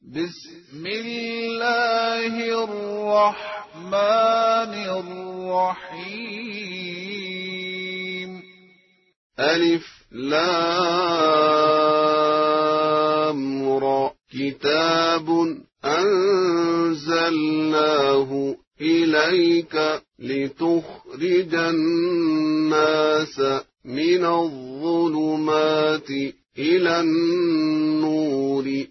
بسم الله الرحمن الرحيم ألف لام را كتاب أنزلناه إليك لتخرج الناس من الظلمات إلى النور